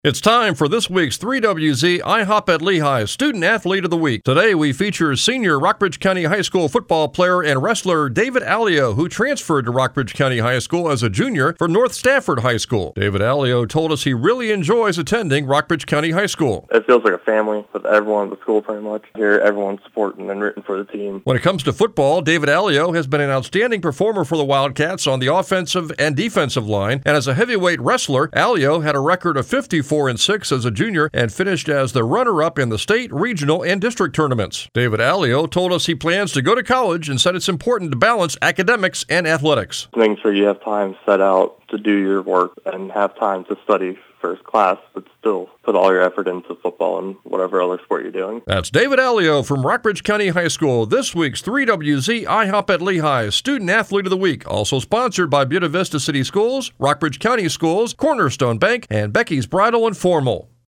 It's time for this week's 3WZ IHOP at Lehigh Student Athlete of the Week. Today we feature senior Rockbridge County High School football player and wrestler David Allio, who transferred to Rockbridge County High School as a junior from North Stafford High School. David Allio told us he really enjoys attending Rockbridge County High School. It feels like a family with everyone at the school pretty much. Here everyone's supporting and rooting for the team. When it comes to football, David Allio has been an outstanding performer for the Wildcats on the offensive and defensive line, and as a heavyweight wrestler, Allio had a record of 54-6 as a junior and finished as the runner-up in the state, regional, and district tournaments. David Allio told us he plans to go to college and said it's important to balance academics and athletics. Making sure you have time set out to do your work and have time to study first class, but still put all your effort into football and whatever other sport you're doing. That's David Allio from Rockbridge County High School, this week's 3WZ IHOP at Lehigh Student Athlete of the Week, also sponsored by Buena Vista City Schools, Rockbridge County Schools, Cornerstone Bank, and Becky's Bridal and Formal.